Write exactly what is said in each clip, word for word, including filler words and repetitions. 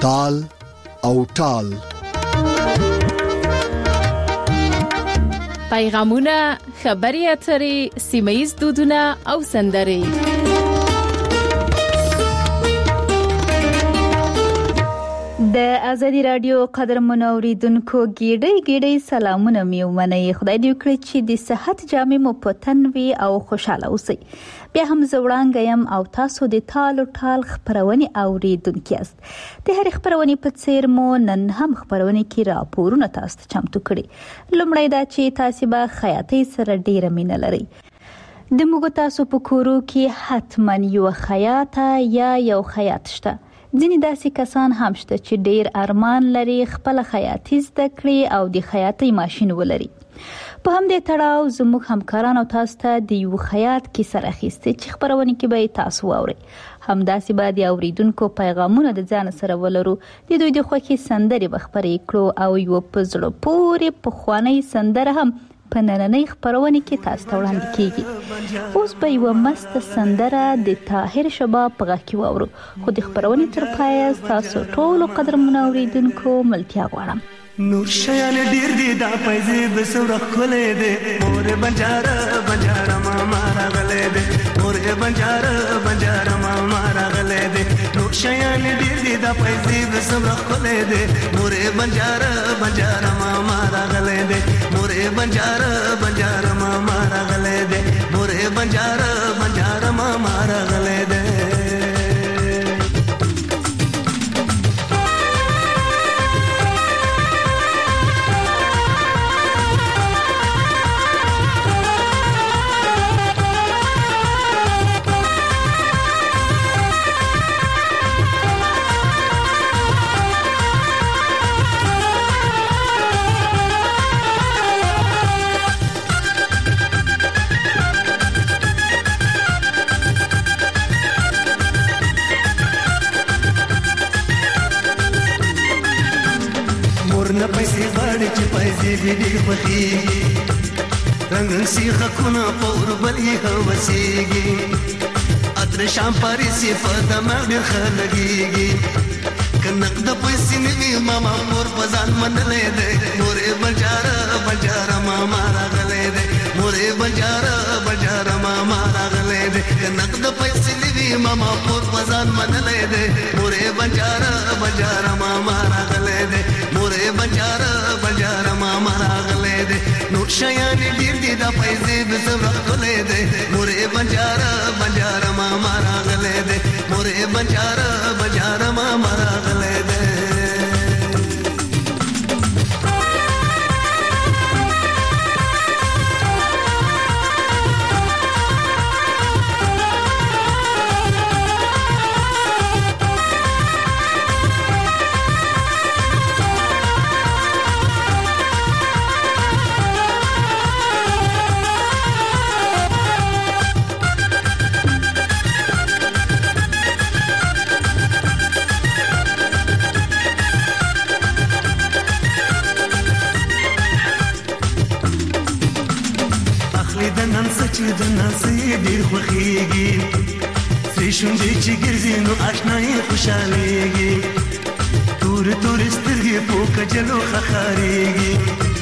تال او ټال. پیغامونه، خبري اترې، سیمه‌ییز دودونه او سندرې. د ازادي رادیو قدرمن اوریدونکو ګیډۍ ګیډۍ سلامونه مې ومنئ. خدای دې وکړي چې د صحت جامې مو په تن وي او خوشاله اوسئ. بیا هم زه وړاندې یم او تاسو د تال او ټال خپرونې اوریدونکي یاست. د هرې خپرونې په څیر مو نن هم خپرونې کې راپورونه تاسو ته چمتو کړي. لومړی دا چې تاسو به خیاطۍ سره ډیره مینه لرئ. د موږ تاسو په کورو کې حتما یو خیاطه یا یو خیاط شته. ځینې داسې کسان هم شته چې ډیر ارمان لري خپل خیاطي زده کړي او د خیاطۍ ماشين ولري. په همدې تړاو زموږ همکاران او تاسو ته د یو خیاط کیسه راخیستې چې خبرونه کې به تاسو واورئ. همداسې به د اوریدونکو پیغامونه د ځان سره ولرو. د دوی د خوښي سندرې به خپرې کړو او یو په زړه پورې پخوانۍ سندره هم په نننۍ خپرونې کې تاسو ته وړاندې کیږي. اوس به یو مست سندره د طاهر شباب په غږ کې واورو. خو د خپرونې تر پایه تاسو ټول قدرمن اوریدونکو ملتیا غواړم. نور شیان ډیر دي دا پیسې به سره خولې دي مور بنجاره بنجاره ماما راغلې دي مور بنجاره بنجاره ماما راغلې دي نور شیان ډیر دي دا پیسې به سره خولې دي مور بنجاره بنجاره ماما راغلې دي مور بنجاره بنجاره ماما راغلې دي مور بنجاره بنجاره ماما راغلې دي. نه پیسې غاړي چې پیسې دې ډېر خوښېږي رنګ سیخه کونه پور بلې هوسېږي اتر شام پاریسي په دماغ ډېر ښه لګېږي که نقد پیسې نه وي ماما مور په ځان منلی دی مورې بنجاره بنجاره ماما راغلی دی مورې بنجاره بنجاره ماما راغلی دی که نقد پیسې نه وي ماما مور په ځان منلی دی مورې بنجاره بنجاره ماما راغلی دی مورې بنجاره بنجاره ماما راغلی دی نور شیان ډېر دي دا پیسې به زما ښکلی دی مورې بنجاره بنجاره ماما راغلی دی مورې بنجاره بنجاره ماما راغلی دی. چې د نازې ډېر خوښېږي سرې شونډې چې ګرځي نو اشنایي خوشحالېږي تور تور سترګې په کجلو خښارېږي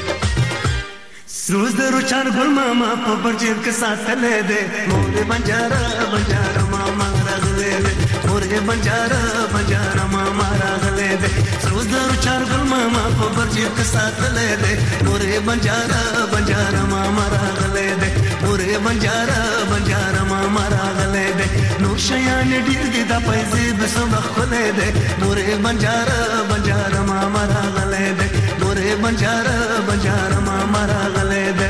سرو زرو چار ګل ماما په برجیب کې ساتلی دی مورې بنجاره بنجاره ماما راغلی دی مورې بنجاره بنجاره ماما راغلی دی سرو زرو چار ګل ماما په برجیب کې ساتلی دی مورې بنجاره بنجاره ماما راغلی دی مورې بنجاره بنجاره ماما راغلی دی نور شیان ډېر دي دا پیسې به سمه ښکلی دی مورې بنجاره بنجاره ماما راغلی دی مورې بنجاره بنجاره ماما راغلی دی.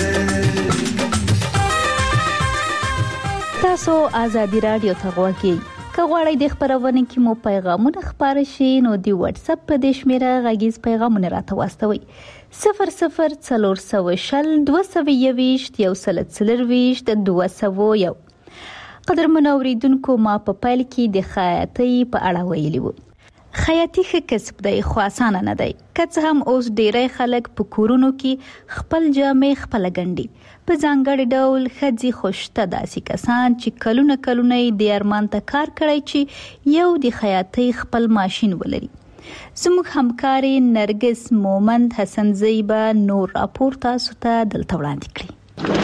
تاسو آزادي رادیو ته غوږ یئ. که غواړئ د خپرونې کې مو پیغامونه خپاره شي نو د واتس اپ په دې شمېره غږیز پیغامونه راته واستوئ صفر صفر څلور سوه شل دوه سوه یوویشت یو سل څلرویشت دوه سوه یو. قدرمنو اوریدونکو ما په پیل کې د خیاطۍ په اړه ویلي وو. خیاطي ښه کسب دی خو اسانه نه دی. که څه هم اوس ډیری خلک په کورونو کې خپل جامې خپله ګنډي. په ځانګړي ډول ښځې خو شته داسې کسان چې کلونه کلونه یې دې ارمان ته کار کړی چې یو د خیاطۍ خپل ماشین ولري. زموږ همکارې نرګس مومند حسنزی به نور راپور تاسو ته دلته وړاندې کړي.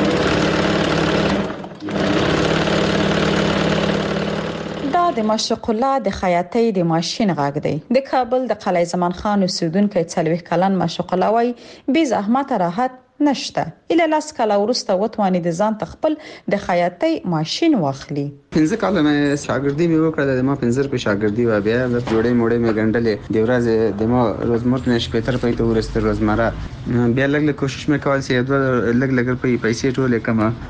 د مشرق الله د خیاطۍ د ماشین غږ دی. د کابل د قلعه زمان خان اوسیدونکو څلوېښت کلن مشرق الله وایي بې زحمت راحت نشته. اله لاس کاله ورسته وتواني د ځان تخپل د خیاطۍ ماشین واخلي. پنځه کاله مې شاګردي مې وکړه. د ما پنځه په شاګردي و بیا د جوړې موړې مې ګنډلې. د ورځې د ما روزمره نش په تر پېټو ورسته روزمره بیا لګ لګ کوشش مې کول چې د لګ لګ په پیسې ټولې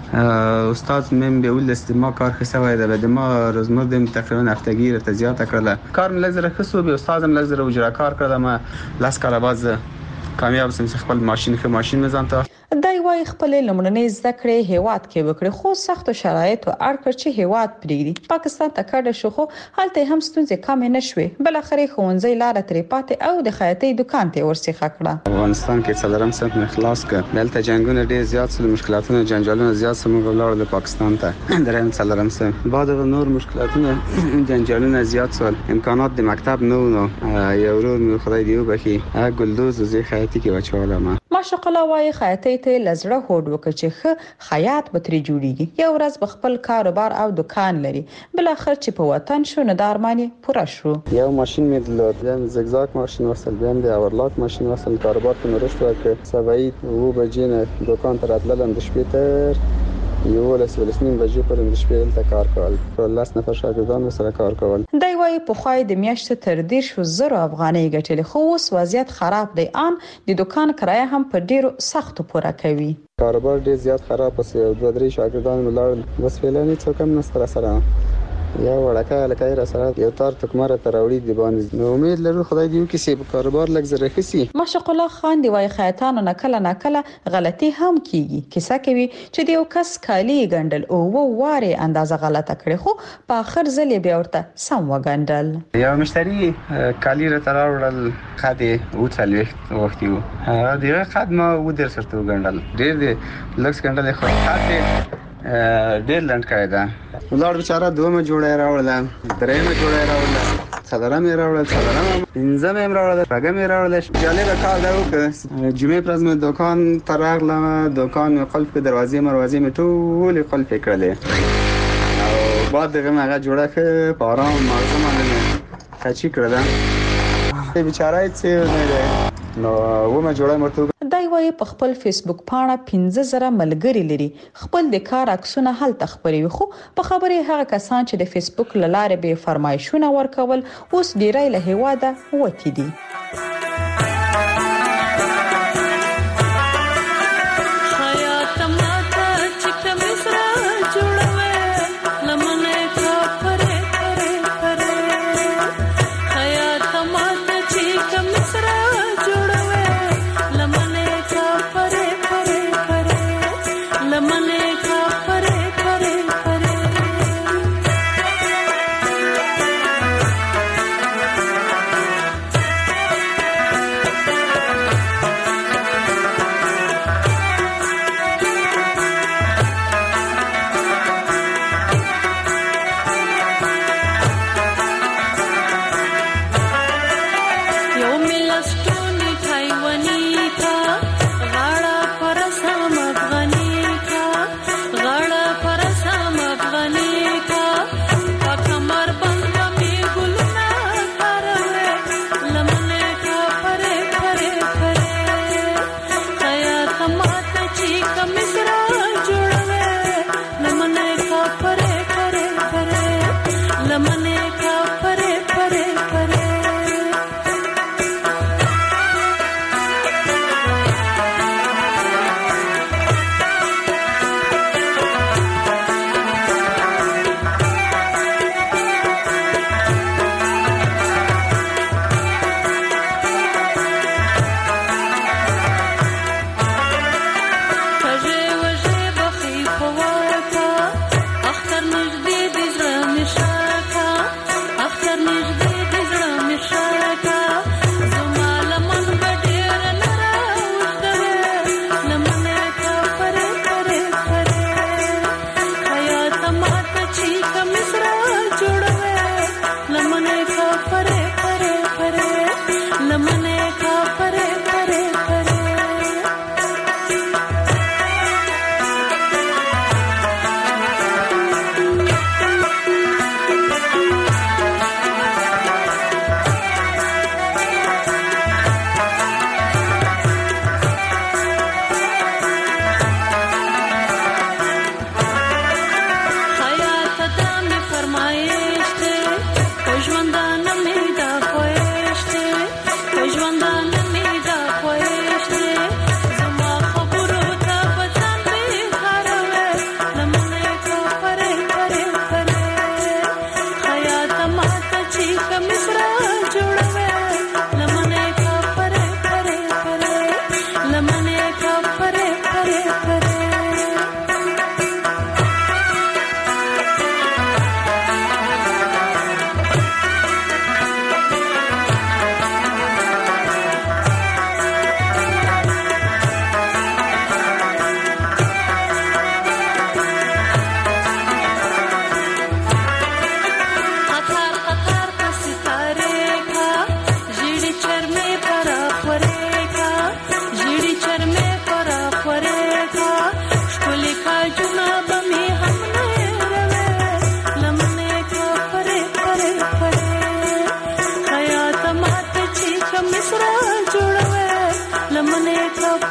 کما استاد مې به ولست ما کار خسوي ده. د ما روزمره د تقریبا هفتګی ته زیاته کړله. کار مې لږ زره خسو به استادم لږ زره اجرا کار کړم. ما لاس کاله باز کامیاب سم خپل ماشین خو ماشین مې ځانته دای وای خپل لمړنۍ زده کړې هیواد کې وکړي خو سخت شرایط او اړ کړ چې هیواد پریږدي. پاکستان ته کډه شو خو هلته هم ستونزې کم نه شوې. بل اخري ښوونځي لار ترې پاتې او د خیاطۍ دکان ته ورسېخه کړه. افغانستان کې څلورم صنف مې خلاص کړ. دلته جنگونه ډېر زیات سول، مشکلاتونه جنجالونه زیات سم ولاړ د پاکستان ته. درېم څلورم صنف بعد نور مشکلاتونه جنجالونه زیات سول. امکانات د مکتب نو نو یو ورور مې خدای دی وبخي ګلدوز زی خیاطۍ کې بچوله. ماشاء الله وايي خیاطۍ ته لزړه هوډ وکړي چې ښه خیاط به ترې جوړیږي. یو ورځ به خپل کاروبار او دکان لري. بل اخر چې په وطن شو نه د ارماني پوره شو. یو ماشین مې درلود، بیا زگزاگ ماشین وصل، بیا د اورلاک ماشین وصل. کاروبار ته نورشت وکړ. سبعی و بجې نه دکان ته راتلم د شپې تر یو ولس ولسنیم بجې پرې د شپې دلته کار کول. لاس نفر شاګردان سره کار کول. دی وايي په خوای د میاشتې تر دېرش زره افغانۍ ګټلې خو اوس وضعیت خراب دی. ان د دکان کرایه هم په ډیرو سختو پوره کوي. کاروبار ډیر زیات خراب پس یو دوه درې شاګردان ملاړ بس فعلاني څوک هم نستر سره یا وړکه لکه را سره یو تار تکمره تراوړي دی باندې. نو امید لرو خدای دې وکړي چې کاروبار لږ زره خسي. ماشاء الله خان دی وايي خیاطانو نکله نکله غلطي هم کیږي. کیسه کوي چې د یو کس کالی ګندل او و واره اندازه غلطه کړي خو په اخر ځل بیا ورته سم وګندل. یو مشتری کالی را تراوړل خاطه او څلويخت وخت یو هغه خدمه و در سره وګندل. ډېر دې لکس ګندل خو خاطه ډېر لند کړی دا. ولر بیچاره دومره جوړه راوړل، درېمه جوړه راوړل، څلورمه راوړل، څلورمه پنځمه راوړل، راګمه راوړل. جالب کار دا وکړ. جمعه پر ورځ مې دکان تراغلم، دکان مې قلف دروازې مروازې مې ټول قلف کړلې او بعد دغه هغه جوړه ک په آرام مازه باندې خچی کړل. بیچاره چې نه ده نو و ما جوړه مرته. دای وايي په خپل فیسبوک پاڼه پنځه زره ملګري لري. خپل د کار عکسونه هلته خبري خو په خبري هغه کسان چې د فیسبوک لاره به فرمایشونه ورکول اوس ډیرای له هواده وتی دي.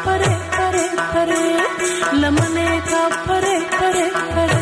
परे परे परे लमने का परे परे परे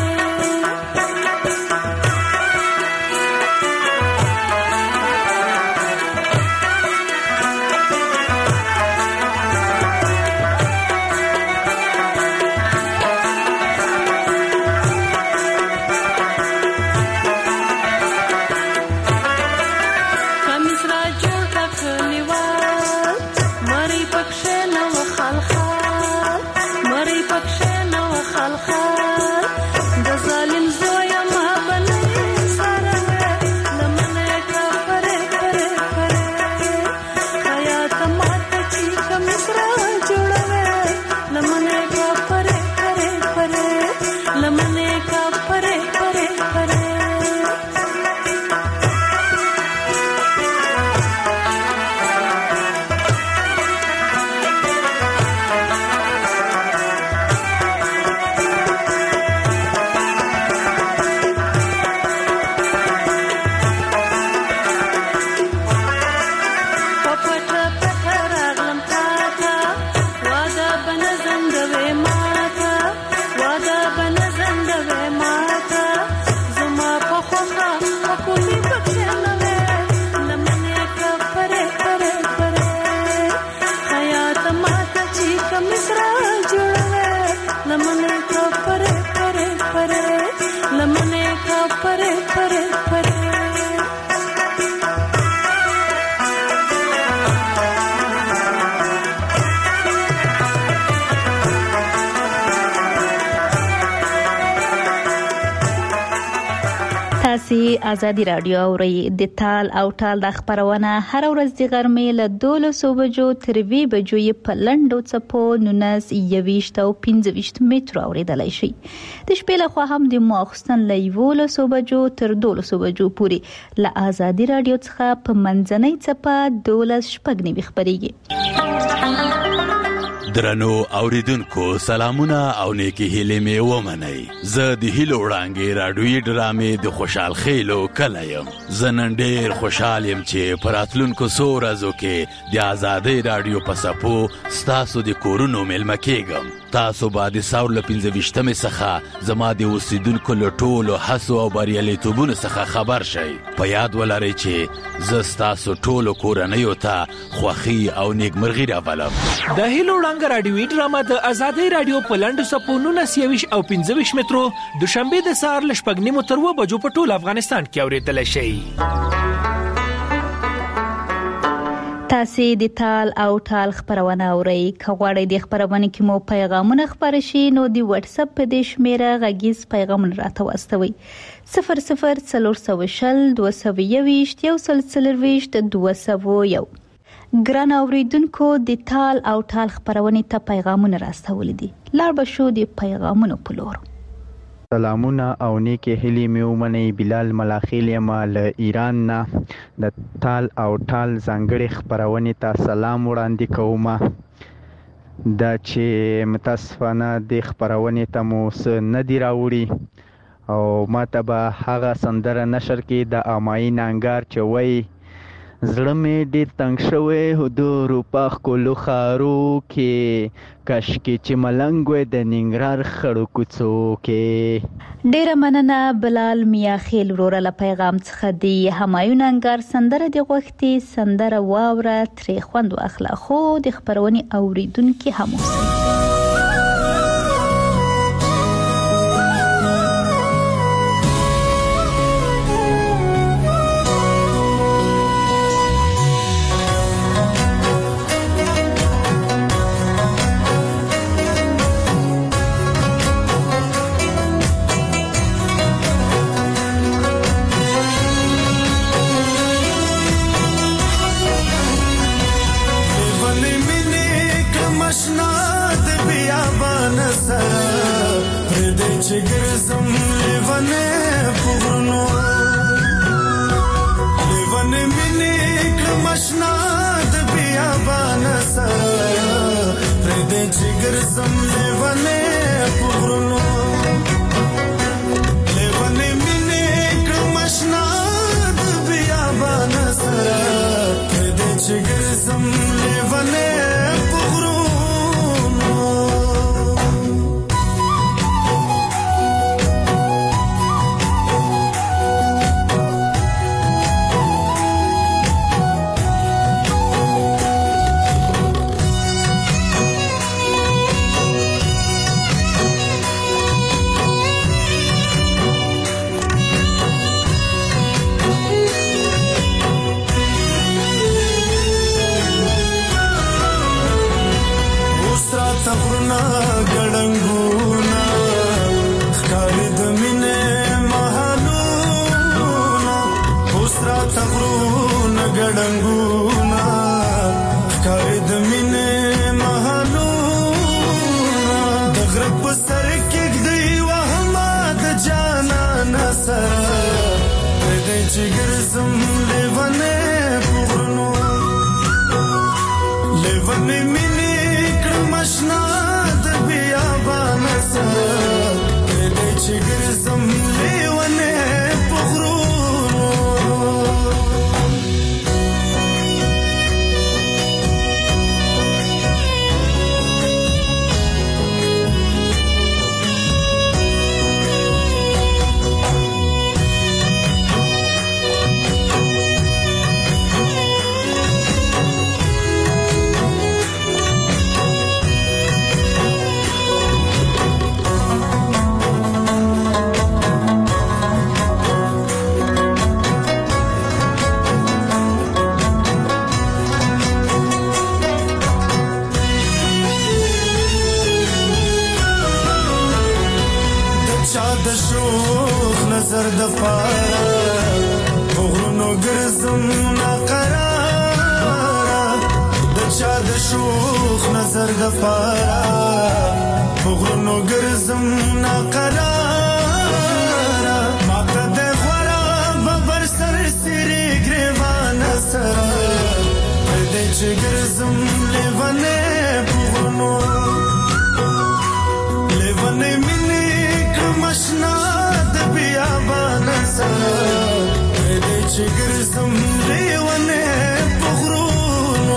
تاسې ازادي رادیو اورئ. د تال او ټال د خبرونه هر ورځ د غرمې له دولسو بجو تر وی بجو یې په لنډو څپو نونس یویشت او پنځه ویشت مترو اوریدلای شي. د شپې له خوا هم د ماخستن له یولسو بجو تر دولسو بجو پورې له ازادي رادیو څخه په منځنۍ څپه دولس شپږ نیوي خبريږي. درنو اوریدونکو سلامونه او نیکی هیلې مې ومنئ. زه د هیلو وړانګې راډیوي ډرامې د خوشحال خیلو کله یم. زه نن ډېر خوشحال یم چې په راتلونکو څو ورځو کې د ازادۍ راډیو په څپو ستاسو د کورونو میلمه کېږم. تاسو به د ساور له پنځه ویشتمې څخه زما د اوسیدونکو له ټولو هڅو او بریالیتوبونو څخه خبر شئ. په یاد ولرئ چې زه ستاسو ټولو کورنیو ته خوښي او نیکمرغي راولم. د هیلو وړانګې راډیوي ډرامه د ازادۍ راډیو په لنډو څپو نولس یویشت او پنځه ویشت مترو دوشنبه د سهار له شپږ نیمو تر اوه بجو په ټول افغانستان کې اورېدلی شئ. تاسې د تال او ټال خبرونه اورئ. که غواړئ د خبرونه کې مو پیغامونه خپاره شي نو د واتس اپ په دې شمیره غږیز پیغامونه راته واستوئ. صفر صفر څلور سوه شل دوه سوه یویشت یو سل څلرویشت دوه سوه یو. ګران اوریدونکو د تال او ټال خبرونه ته پیغامونه راستولي دي. لاړ به شو د پیغامونو په لور. سلامونه او نیکی هیلې مې ومنئ. بلال ملاخیل یم له ایران نه. د تال او ټال ځانګړې خپرونې ته سلام وړاندې کوم. دا چې متاسفانه د خپرونې ته مو څه نه دي راوړي او ما ته به هغه سندره نشر کې د اماین انګار چې وایي زړه مې ډېر تنګ شوی هو د اروپا ښکلو ښارو کې کاشکې چې ملنګ وی د ننګرهار خړو کوڅو کې. ډیره مننه بلال میاخیل وروره له پیغام څخه. د همایون انګار سندره د غوښتي سندره واوره ترې خوند واخله خو د خبرونې اوریدونکي هم اوسئ. مشنا د چې ګرځم لیوانې پغرنو لیوانې مینې کړم آشنا د بیابان سره دې چې ګرځم لیوانې پغرنو نظر د پاره غرونو ګرځم ناقراره د چا د شوخ نظر د پاره غرونو ګرځم ناقراره ما ته د خورا ببر سر سری ګریوان سره دې چې ګرځم لیوانې غرونو لیوانې مینې کړم آشنا بیابان سره دې چې ګرځم لیوانې پغرونو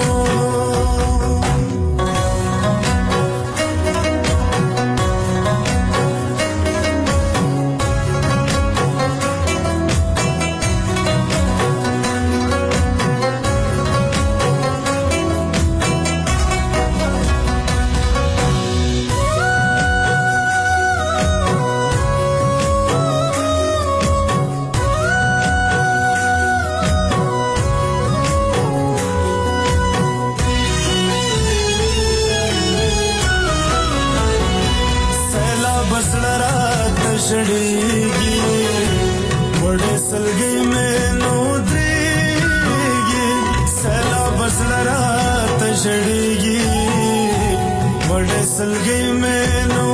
شړېږي وړې سلګۍ مې نو درېږي سیلاب زړه راته شړېږي وړې سلګۍ مې نو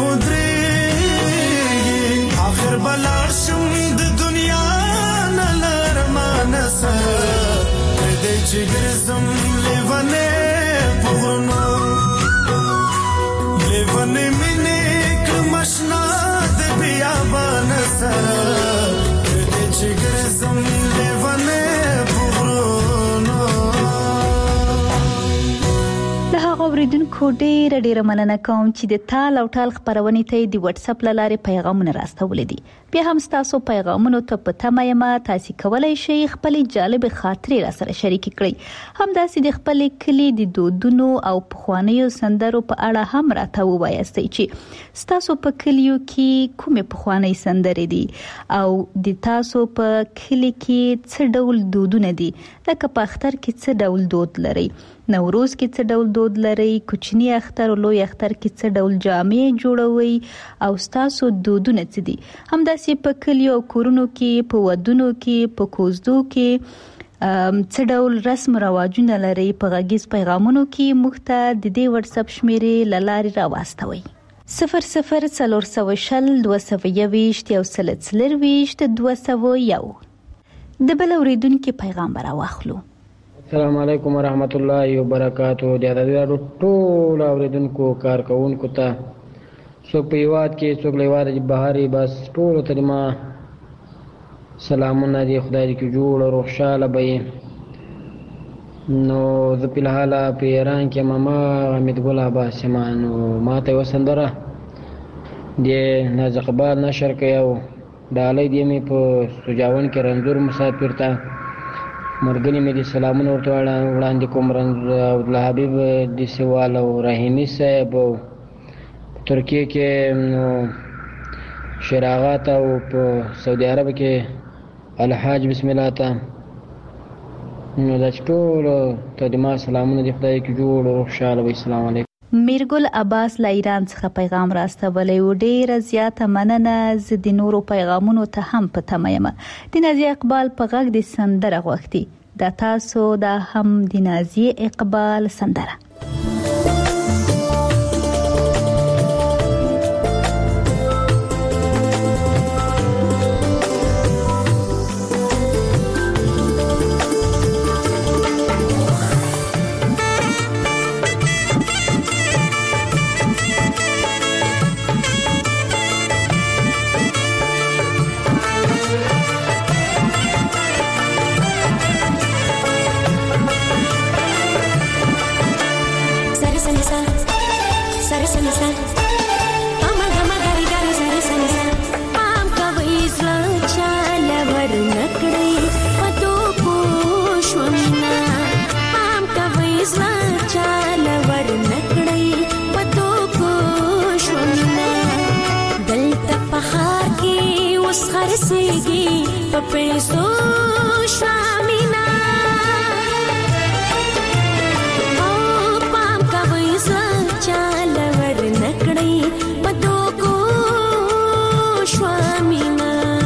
درېږي آخر به لاړ شم د دنیا نه له ارمانه سره دې چې ګرځم لیوانې پغرنو لیوانې مینې کړم آشنا بیابان سره دې چې ګرځم لیوانې پغرنو له هغه اوریدونکو ډېره ډېره مننه کوم چې د تال او ټال خپرونې ته د واتس اپ له لارې پیغامونه راستولي دي. بیا هم تاسو پیغامونو ته په تمه یم تاسو کولای شئ خپل جالب خاطرې را سره شریک کړئ. همداسې د خپل کلی د دودونو او پخوانیو سندرو په اړه هم راته ووایاستئ چې تاسو په کلیو کې کومه پخوانی سندرې دي او د تاسو په کلی کې څه ډول دودونه دي، لکه په اختر کې څه ډول دود لري، نوروز کې څه ډول دود لري، کوچنی اختر او لوی اختر کې څه ډول جامې جوړوي او تاسو دودونه څه دي. همداسې په کلیو او کورونو کې، په ودونو کې، په کوزدو کې څه ډول رسم رواجونه لري. په غږیز پیغامونو کې موږ ته د دې واتس اپ شمیرې له لارې راواستوئ. صفر صفر څلور سوه شل دوه سوه یوویشت یو سل څلرویشت دوه سوه یو. د بل اوریدونکي پیغام به راواخلو. السلام علیکم ورحمت الله وبرکاتہ. د ازادي راډیو ټول اوریدونکو کارکونکو ته څوک په یواد کې څوک له یواد بهاري بس ټول ته ما سلامونه دي. خدای دې جوړ او خوشاله وي. نو زه په حاله په ایران کې ماما حمید ګل عباس سیمانو ماته وسندره دې نازقبال نشر کوي او دالې دې مې په سجاون کې رنځور مسافر ته مرګنی مې دي سلامونه ورته وړاندې کوم. رنځ عبد الحبیب دې سوال او رحیمی صاحب ترکیه کې شراغات او په سعودي عرب کې الحاج بسم الله ته نو دا ټول ته د ما سلامونه دي. خدای کې جوړ او خوشاله وي. السلام علیکم. میرګل عباس له ایران څخه پیغام راستولی و. ډیره زیاته مننه. زه د نورو پیغامونو ته هم په تمه یم. د نازیه اقبال په غږ د سندره غوښتي دا تاسو دا هم د نازیه اقبال سندره. पैसो शामिना ओ पाम का वैसा चालवर नकड़ी पदो को स्वामिना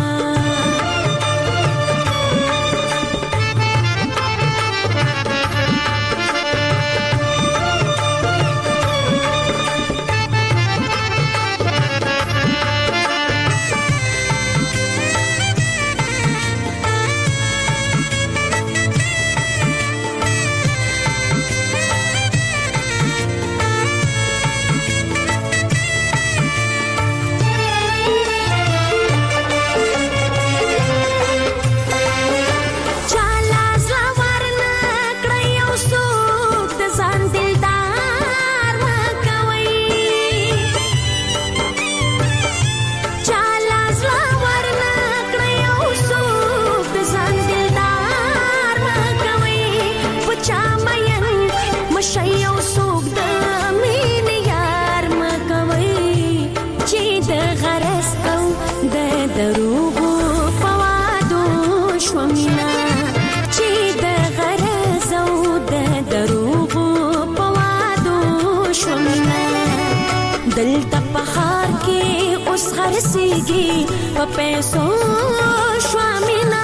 Sigi pa peso shwamina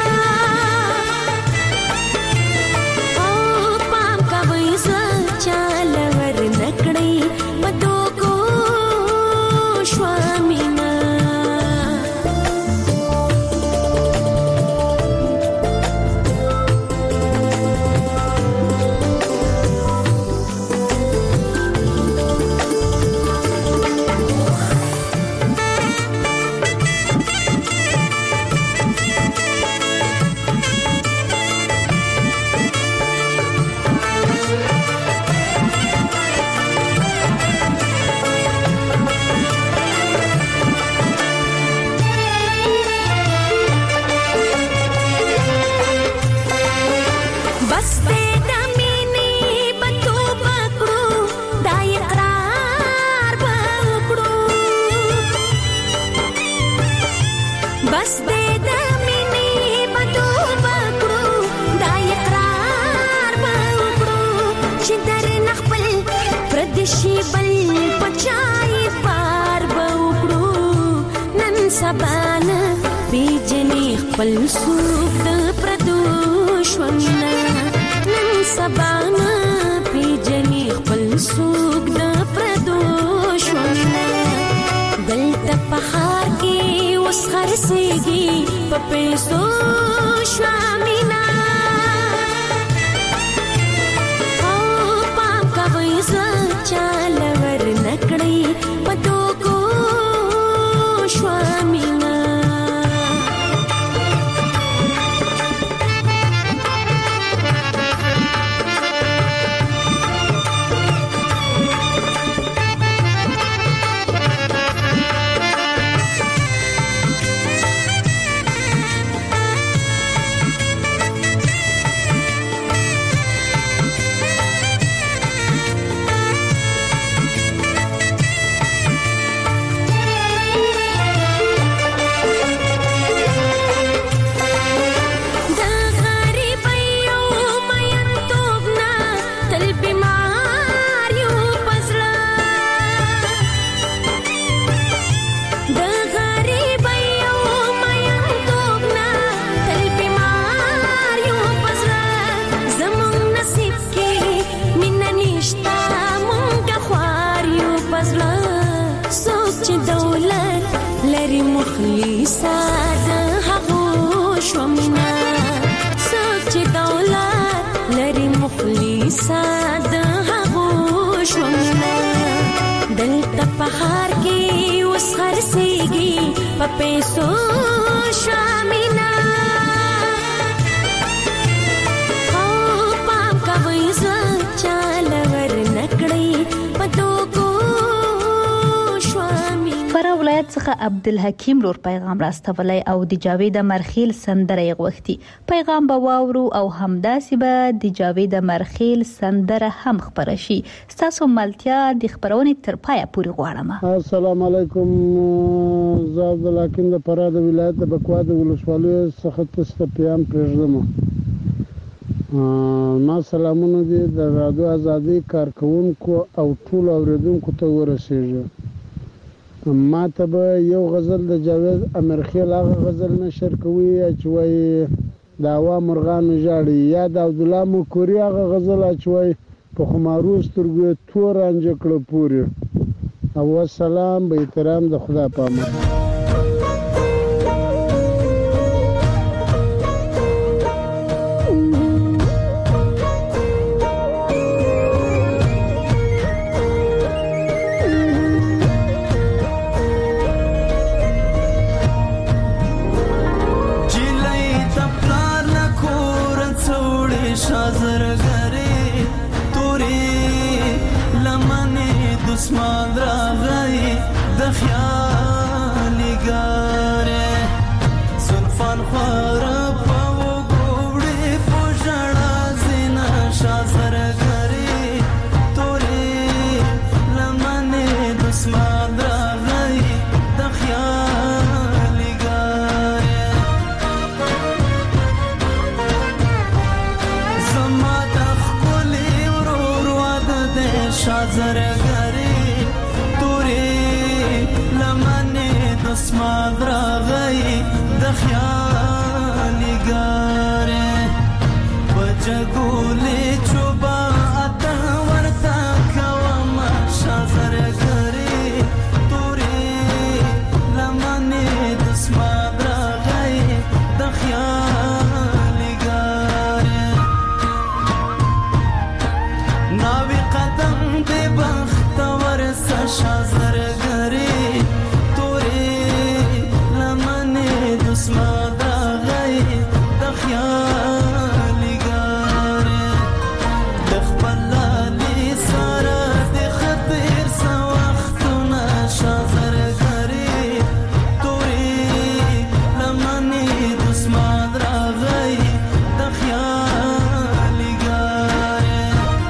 oh pam ka vaisa chalawar nakdi pado ko shwamina sabana bijani khpal suuk da pradosh wamna nan sabana bijani khpal suuk da pradosh wamna dalta pahar ki waskhar segi papeso shwamina oh pam ka vaisa chalawar nakdi pado ko shwamina पहाड़ के उस घर सेगी पपेसो शामिना ओ पाम का वैसा चालवर नकड़ी पदो को ولایت څخه عبدالحکیم لور پیغام راستولی او د جاوید مرخیل سندره یې غوښتي. پیغام به واورو او همداسې به د جاوید مرخیل سندره هم خپره شي. ستاسو ملتیا د خپرونې تر پایه پورې غواړم. السلام علیکم. زه عبدالحکیم د فراه د ولایت د بکوا د ولسوالۍ څخه تاسو ته پیغام پرېږدم. ما سلامونه دي د رادیو ازادي کارکونکو او ټول اوریدونکو ته ورسیږي. ما ته به یو غزل د جاوید امرخیل هغه غزل نشر کوي چې وایي د هوا مرغانو ژاړي، یا د عبدالله مکوري هغه غزل چې وایي په خمارو سترګو تور رانجه کړه پورې. او والسلام به احترام د خدا په امان. دسمان راغی د خیالی ګاره زلفان خواره په وګوړې په ژړا زینا شازر ګری تورې لمنې دسمان راغی د خیالی ګاره زما د خپلې ورور واده دې شازر اسمان راغی د خیالی ګاره بجګولې چوبا اته ورته کوم شازر ګری تورې لمنې د اسمان راغی د خیالی ګاره ناوی قدم دې بخت ورسه شازر ګری اسمان راغی د خیالی ګاره د خپل لالي سره د خطر څه وختونه شازر ګری تورې لمنې د اسمان راغی د خیالی ګاره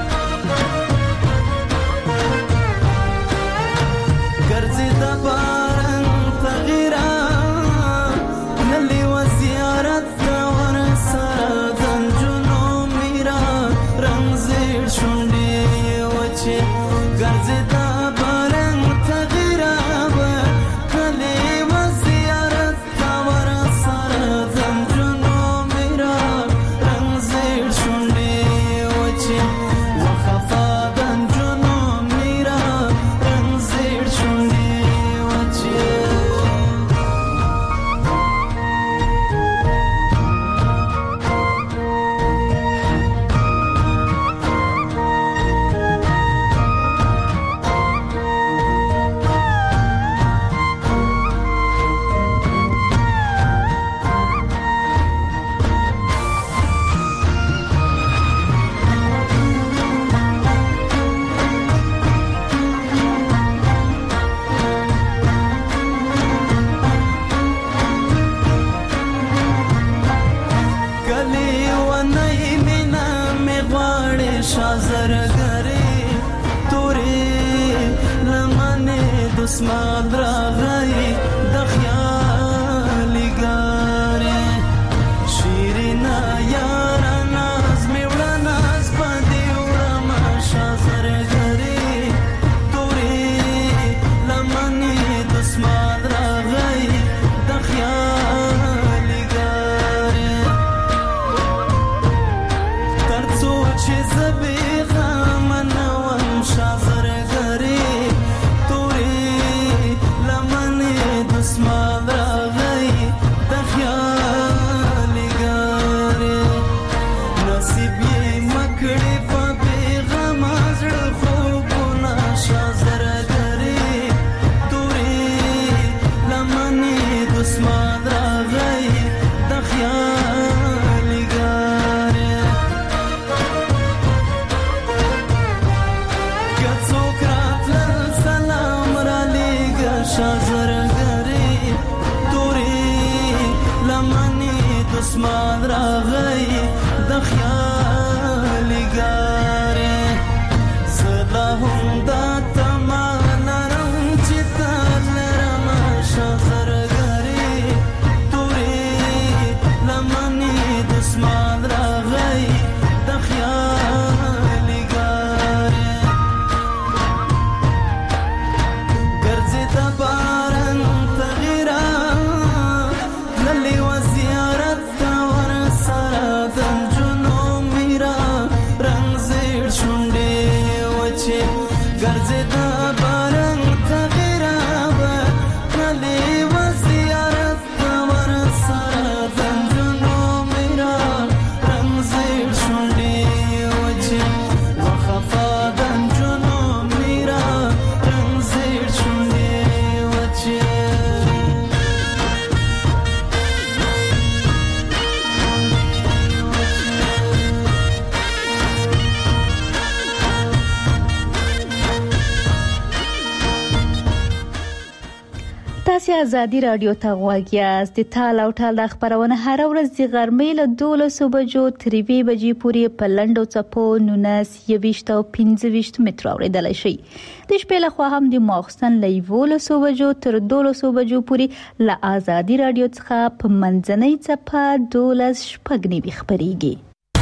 ګرځي د باران تغیرا اسمان راغی د خیالی ګاره شیرینا یارا ناز می وړه ناز باندې وړه ما شازر ګری تورې لمنې د اسمان راغی د خیالی ګاره تر څو چې زبې غم نه وم شازر ګری اسمان راغی د خیالی ګاره نصیب یې مکړې په بیغم زړه خوبونه شازر ګری تورې لمنې د اسمان راغی د خیالی ګاره ازادي رادیو ته غوږ یاست. د تال او ټال خبرونه هر ورځ د غرمې له دولسو بجو تر یوې بجې پورې په لنډو څپو نولس یویشت او پنځه ویشت متر اورېدلی شي. د شپې لخوا هم د ماخستن له یولسو بجو تر دولسو بجو پورې له ازادي رادیو څخه په منځنۍ څپه دولس شپږ نوي خپرېږي.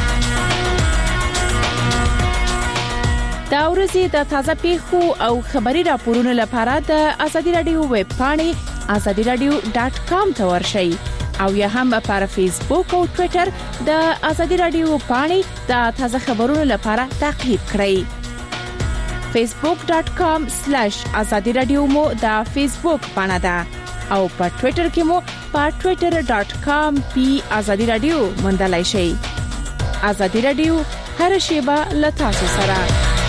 دا ورځې د تازه پیښو او خبري راپورونو لپاره د ازادي رادیو ویب پاڼې ازادي رادیو ډاټ کام ته ورشئ او یا هم پر فیسبوک او ټوئیټر د ازادي رادیو پاڼې د تازه خبرونو لپاره تعقیب کړئ. فیسبوک ډاټ کام سلیش ازادي رادیو مو د فیسبوک پاڼه ده او په ټوئیټر کې مو په ټوئیټر ډاټ کام پی ازادي رادیو موندلای شئ. ازادي رادیو هر شیبه له تاسو سره.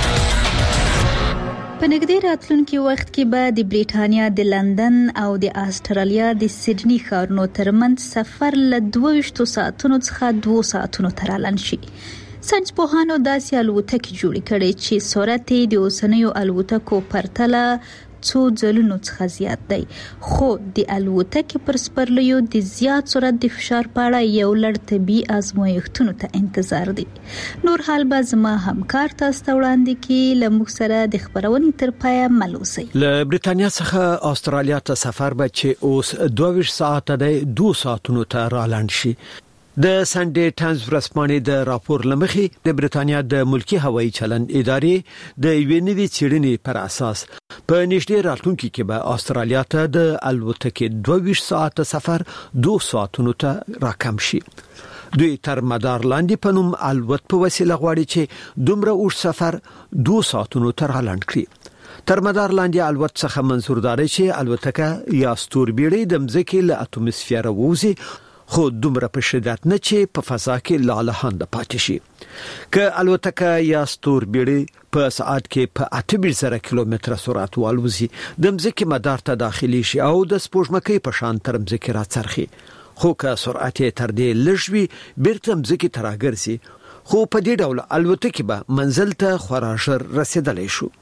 په نږدې راتلونکي وخت کې به د بریټانیا د لندن او د استرالیا د سیډني ښارونو ترمنځ سفر له دوه ویشت ساعتونو څخه دوه ساعتونو ته رالن شي. ساينس پوهانو داسې الوتکې جوړې کړې چې سرعت یې د اوسنیو الوتکو پرتله څو ځلونو څخه زیات دی، خو د الوتکې پر سپرلیو د زیات سرعت د فشار په اړه یو لړ طبي ازمویښتونو ته انتظار دی. نور حال به زما همکار تاسو ته وړاندې کړي. له موږ سره د خبرونې تر پایه مل اوسئ. له بریټانیا څخه استرالیا ته سفر به چې اوس دوه ویشت ساعته دی دوه ساعتونو ته رالاند شي. د سنډي ټایمز ورځپاڼې د راپور لمخې د بریټانیا د ملکی هوایي چلند ادارې د یوې نوې څېړنې پر اساس په نږدې راتلونکي کې به استرالیا ته د الوتکې دوه ویشت ساعته سفر دوه ساعتونو ته راکم شي. دوی تر مدار لاندې په نوم الوت په وسیله غواړي چې دومره اوږد سفر دوه ساعتونو ته رالاند کړي. تر مدار لاندې الوت څخه منظور دی چې الوتکه یا ستوربیړۍ د مځکې له اټموسفیر ووزي، خو دومره په شدت نه چې په فضا کې لالهانده پاتې شي. که الوتکه یا ستوربیړۍ په ساعت کې په اته ویشت زره کیلومتره سرعت والوزي، د مځکې مدار ته داخلي شي او د سپوږمکۍ په شان تر مځکې راڅرخي. خو که سرعت یې تر دې لږ وي بیرته مځکې ته راګرځي، خو په دې ډول الوتکې به منزل ته خورا ژر رسیدلی شو.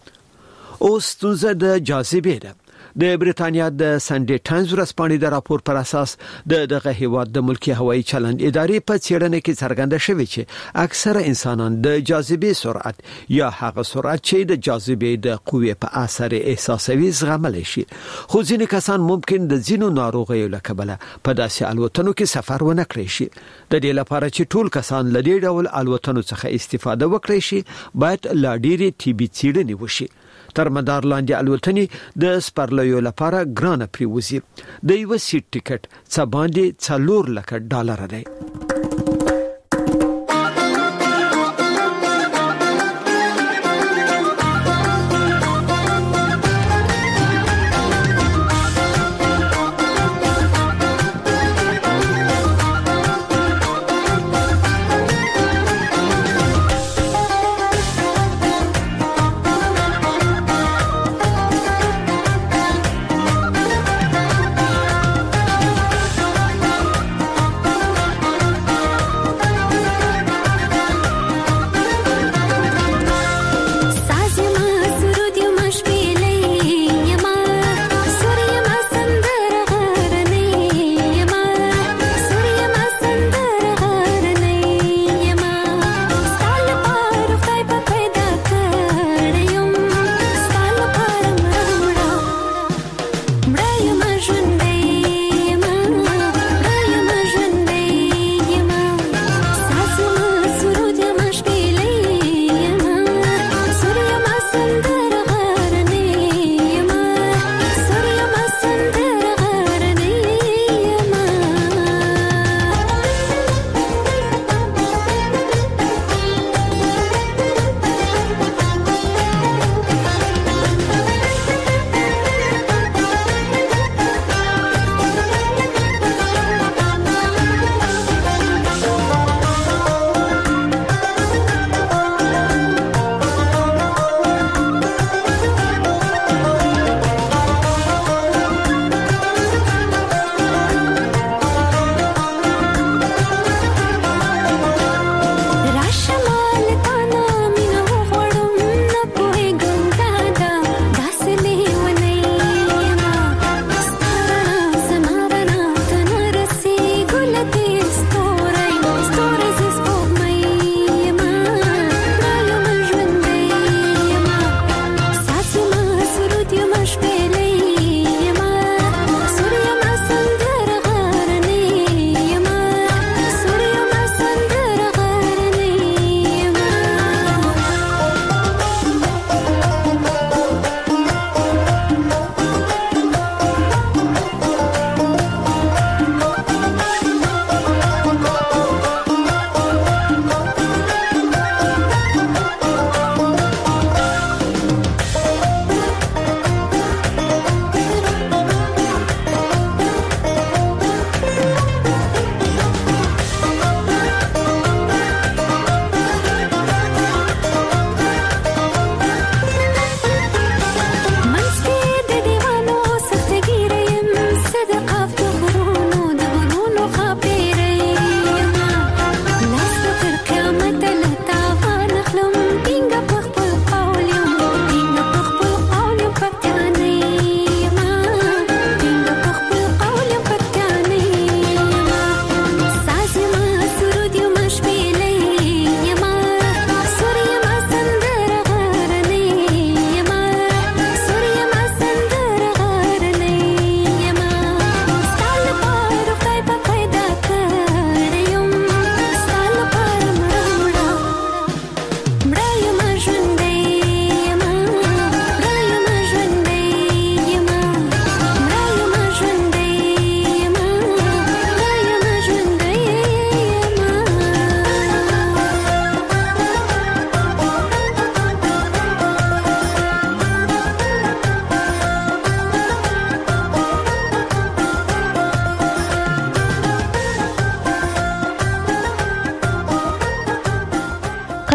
اوس ستونزه د جاذبې ده. د بریټانیا د سنډي ټایمز ورځپاڼې د راپور پر اساس د دغه هیواد د ملکی هوایي چلند ادارې په څېړنه کې څرګنده شوې چې اکثره انسانان د جاذبې سرعت یا هغه سرعت چې د جاذبې د قوې په اثر احساسوي زغملی شي. خو ځینې کسان ممکن د ځینو ناروغیو له کبله په داسې الوتنو کې سفر ونه کړی شي. د دې لپاره چې ټول کسان له دې ډول الوتنو څخه استفاده وکړي شي باید لا ډېرې طبي څېړنې وشي. تر مدار لاندې الوتنې د سپرلیو لپاره ګرانه پریوزي. د یو سیټ ټیکټ څه باندې څلور لک ډالر دی.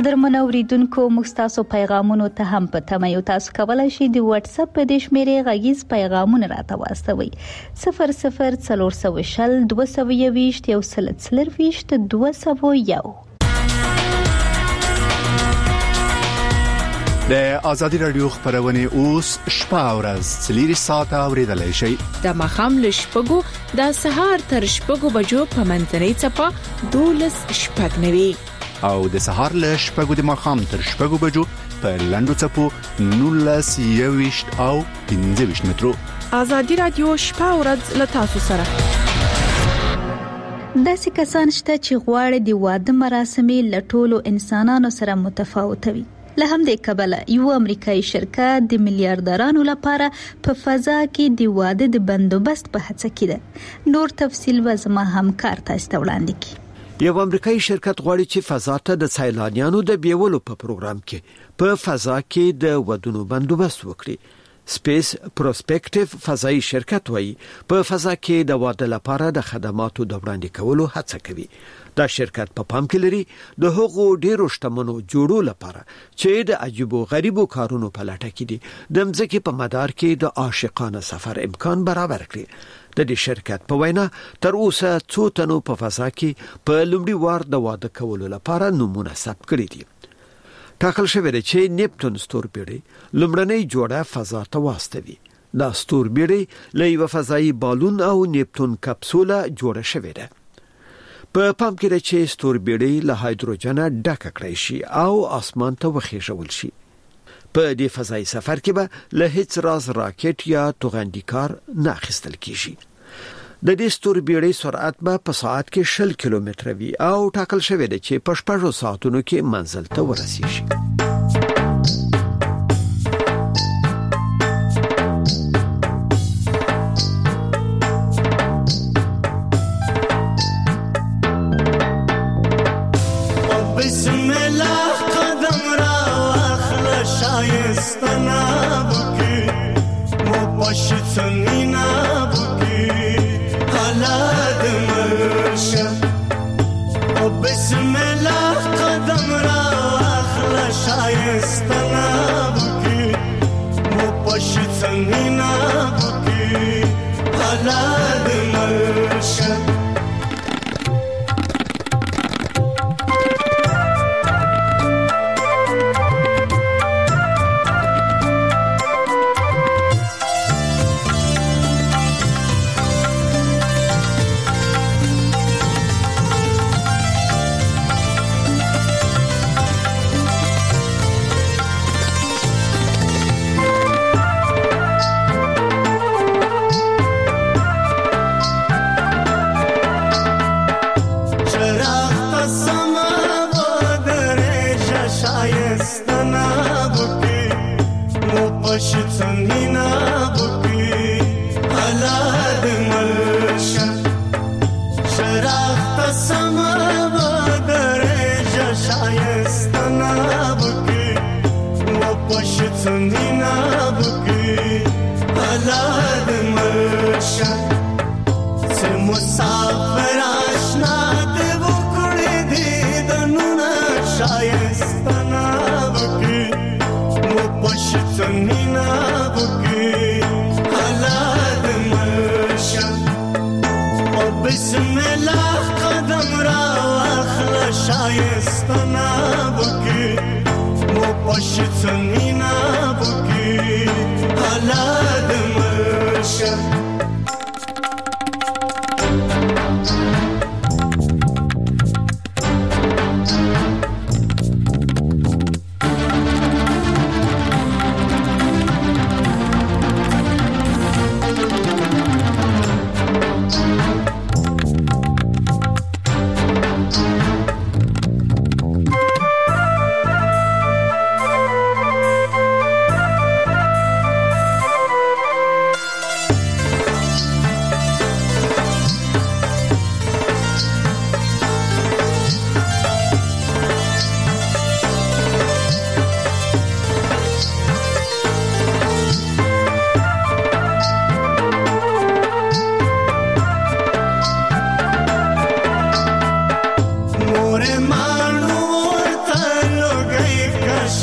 قدرمن اوریدونکو مستاسو پیغامونو ته هم په تمه یو. تاسو کولای شئ د واتس اپ په دې شمیرې غږیز پیغامونه راته واستوئ صفر صفر څلور سوه شل دوه سوه یوویشت یو سل څلرویشت دوه سوه یو. د آزادي رادیو خبرونه اوس شپه او ورځ څلوري ساعته اوریدلای شئ. د مخام له شپږو د سهار تر شپږو بجو په منځنۍ چپه دولس شپږ نوي او د سهار له شپږو د مخام تر شپږو بجو په لندو چپو نولس یوویشت او پنځه ویشت مترو. آزادي رادیو شپه او ورځ له تاسو سره. داسې کسان شته چې غواړي د واده مراسمې له ټولو انسانانو سره متفاوت وي. له همدې کبله یو امریکایي شرکت د میلیارډرانو لپاره په فضا کې د واده د بندوبست په هڅه کې ده. نور تفصیل به زما همکار تاسو ته وړاندې کړي. یو امریکایي شرکت غواړي چې فضا ته د سیلانیانو د بیولو په پروګرام کې په فضا کې د ودونو بندوبست وکړي. سپیس پروسپیکټیو فضایی شرکت وایي په فضا کې د واده لپاره د خدماتو د وړاندې کولو هڅه کوي. دا شرکت په پام کې لري د هغو ډیرو شتمنو جوړو لپاره چې د عجیبو غریبو کارونو په لټه کې دي د مځکې په مدار کې د عاشقانه سفر امکان برابر کړي. د دې شرکت په وینا تر اوسه څو تنو په فضا کې په لومړي وار د واده کولو لپاره نمونه ثبت کړي دي. ټاکل شوی دی چې نیپټون ستورپیړی لومړنۍ جوړه فضا ته واستوي. دا ستورپیړی له یو فضایی بالون او نیپټون کپسوله جوړه شوې ده. په پام کې ده چې ستورپیړی له هایدروجن ډک کړی شي او اسمان ته وخیژول شي. په دې فضایی سفر کې به له هیڅ راز راکټ یا توغندیکار نه اخیستل کیږي. د دې ستورپیړی سرعت به په ساعت کې شل کیلومتره وي او ټاکل شوی دی چې په شپږو ساعتونو کې منزل ته ورسیږي.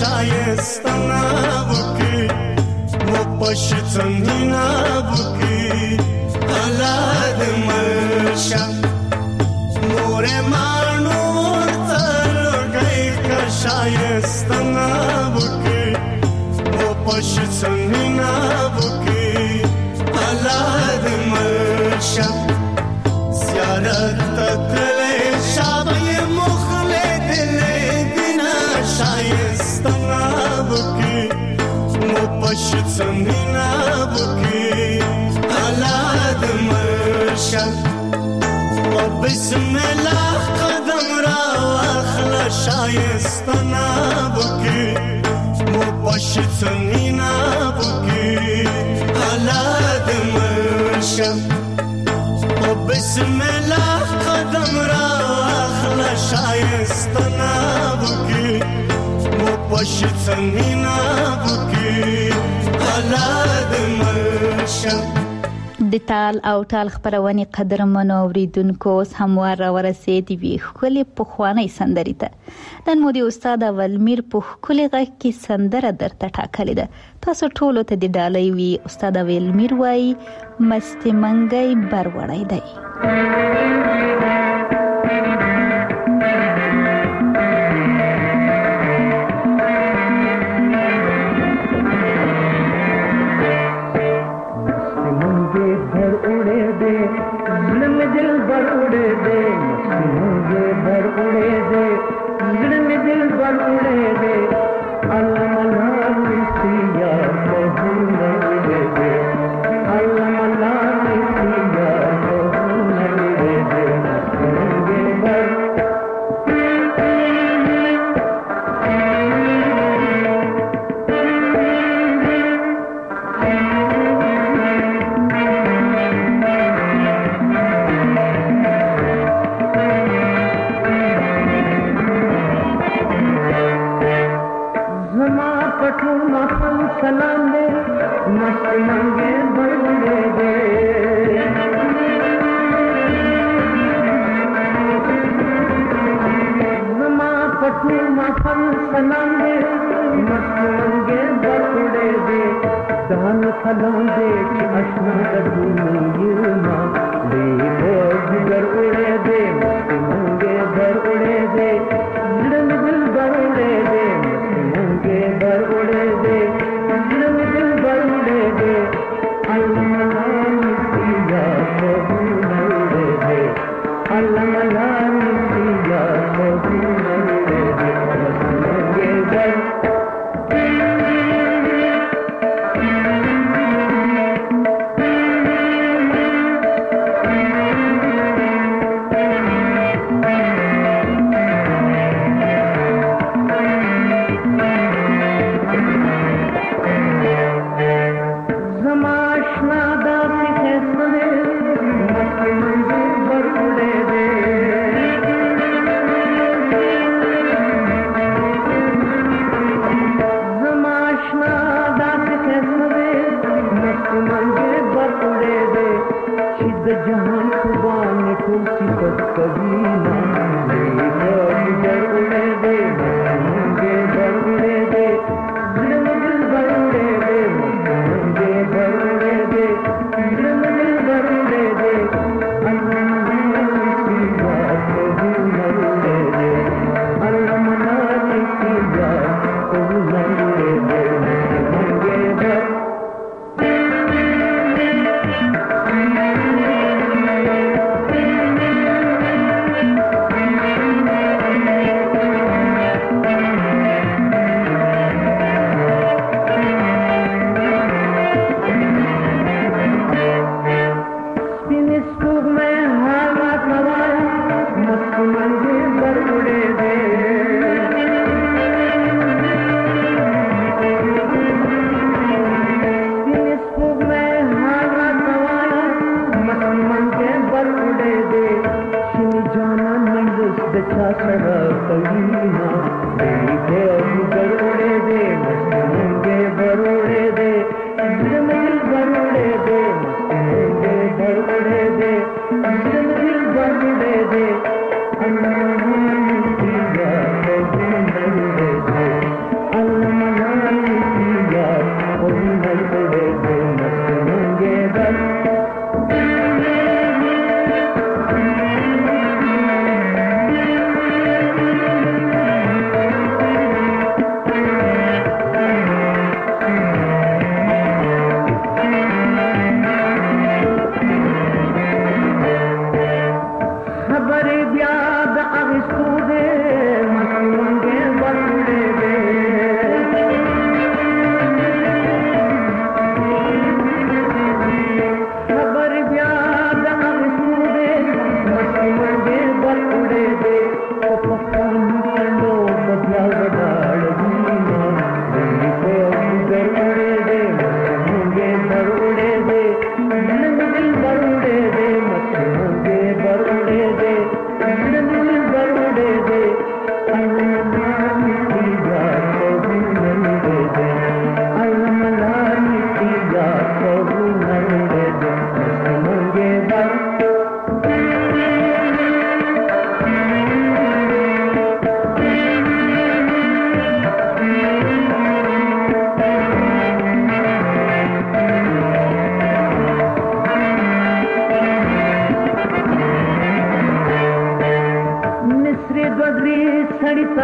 شایستنا وکي و پښتنینا وکي اولاد مرشا مور مانو ورته کا شایستنا وکي و پښتنینا وکي اولاد مرشا زیارت تلې شابه مخله دلې بنا شایستنا وکي مو پښتنینا وکي اولاد مرشا بسم الله قدم را واخله شایستنا وکي مو پښتنینا وکي اولاد مرشا بسم الله قدم را واخله شایستنا وکي مو پښتنینا وکي اولاد مرشا د تال او تال خبرونه قدرمنو اوریدونکو هموار را ورسېدي وی خولي پخوانی سندري ته نن مو د استاد ولمیر په خولي غږ کې سندره درته ټاکلې ده تاسو ټول ته د ډالۍ وی استاد ولمیر وای مست منګي بر وړای دی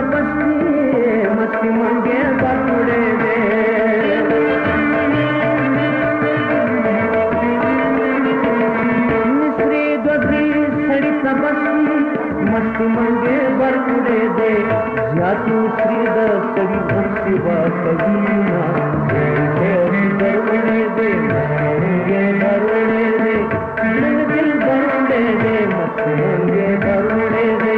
बस्ती मस्ती मंगे बरमुड़े दे मिस्री दोदरी सड़ी बस्ती मस्ती मंगे बरमुड़े दे जातू श्री द सड़ी बस्ती बा कबीना बरमुड़े दे मंगे बरमुड़े दे दिल बरमुड़े दे मस्ती मंगे बरमुड़े दे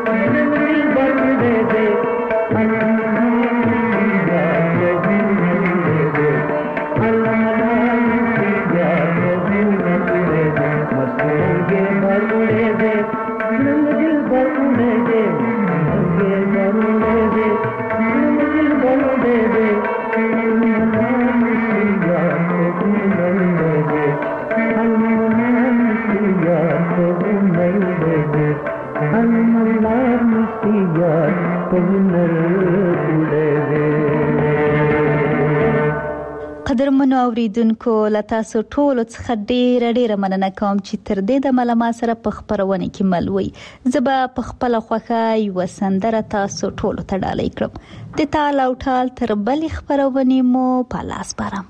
قدرمنو اوریدونکو لتاسو ټولو څخه ډیره ډیره مننه کوم چې تر دې د ملما سره په خبرونه کې ملوي زبا په خپل خوخه یو سندره تاسو ټولو ته ډالۍ کړم د تال او ټال تر بل خبرونه مو په لاس بارم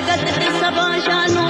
برګت د سبا شانو